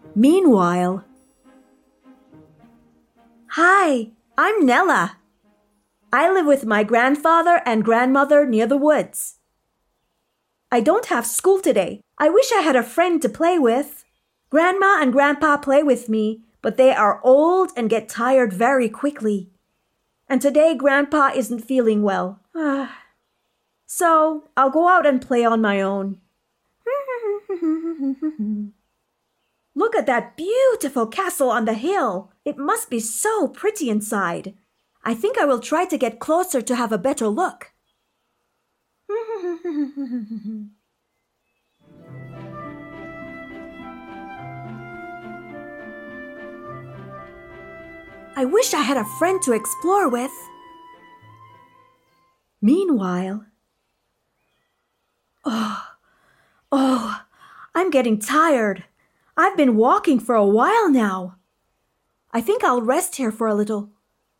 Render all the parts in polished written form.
Meanwhile, Hi, I'm Nella. I live with my grandfather and grandmother near the woods. I don't have school today. I wish I had a friend to play with. Grandma and Grandpa play with me, but they are old and get tired very quickly. And today Grandpa isn't feeling well. So I'll go out and play on my own. Look at that beautiful castle on the hill. It must be so pretty inside. I think I will try to get closer to have a better look. I wish I had a friend to explore with. Meanwhile, I'm getting tired. I've been walking for a while now. I think I'll rest here for a little.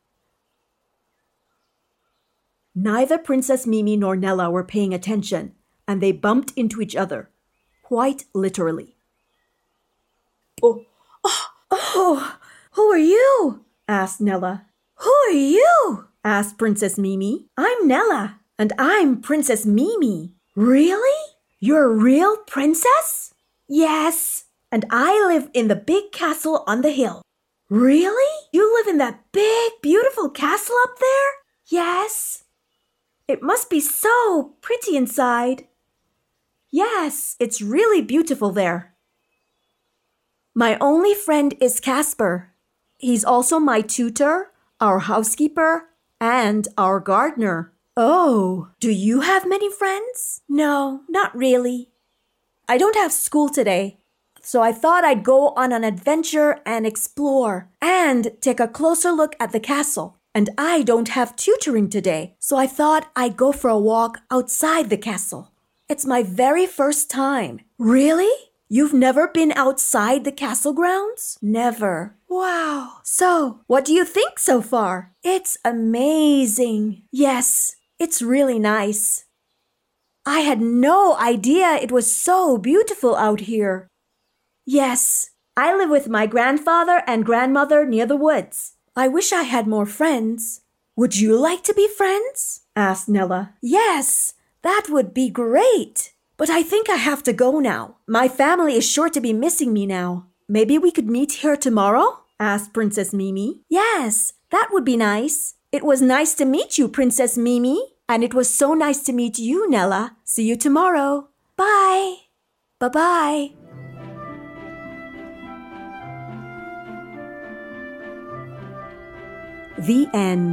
Neither Princess Mimi nor Nella were paying attention, and they bumped into each other, quite literally. Oh, who are you? Asked Nella. Who are you? Asked Princess Mimi. I'm Nella, and I'm Princess Mimi. Really? You're a real princess? Yes, and I live in the big castle on the hill. Really? You live in that big, beautiful castle up there? Yes. It must be so pretty inside. Yes, it's really beautiful there. My only friend is Casper. He's also my tutor, our housekeeper, and our gardener. Oh, do you have many friends? No, not really. I don't have school today, so I thought I'd go on an adventure and explore and take a closer look at the castle. And I don't have tutoring today, so I thought I'd go for a walk outside the castle. It's my very first time. Really? You've never been outside the castle grounds? Never. Wow. So, what do you think so far? It's amazing. Yes, it's really nice. I had no idea it was so beautiful out here. Yes, I live with my grandfather and grandmother near the woods. I wish I had more friends. Would you like to be friends? Asked Nella. Yes, that would be great. But I think I have to go now. My family is sure to be missing me now. Maybe we could meet here tomorrow? Asked Princess Mimi. Yes, that would be nice. It was nice to meet you, Princess Mimi. And it was so nice to meet you, Nella. See you tomorrow. Bye. Bye-bye. The end.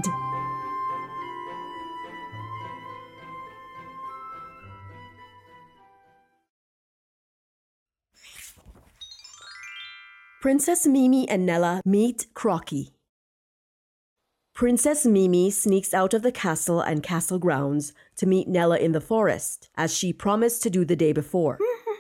Princess Mimi and Nella meet Crocky. Princess Mimi sneaks out of the castle and castle grounds to meet Nella in the forest, as she promised to do the day before.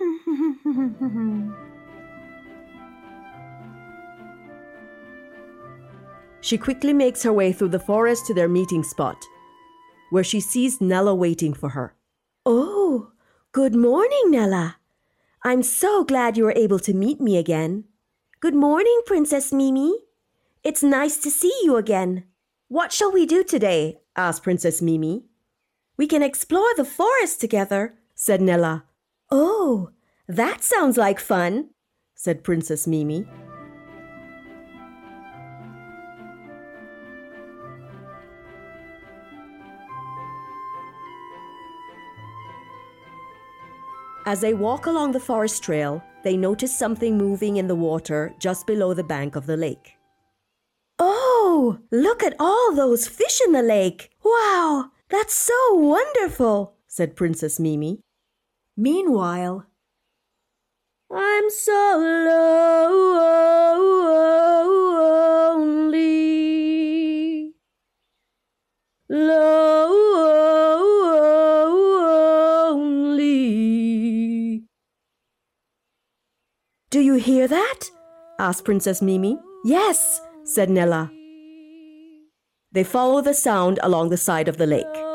She quickly makes her way through the forest to their meeting spot, where she sees Nella waiting for her. Oh, good morning, Nella. I'm so glad you were able to meet me again. Good morning, Princess Mimi. It's nice to see you again. What shall we do today? Asked Princess Mimi. We can explore the forest together, said Nella. Oh, that sounds like fun, said Princess Mimi. As they walk along the forest trail, they notice something moving in the water just below the bank of the lake. Oh, look at all those fish in the lake. Wow, that's so wonderful, said Princess Mimi. Meanwhile, I'm so lonely. Lonely. Do you hear that? Asked Princess Mimi. Yes, said Nella. They follow the sound along the side of the lake.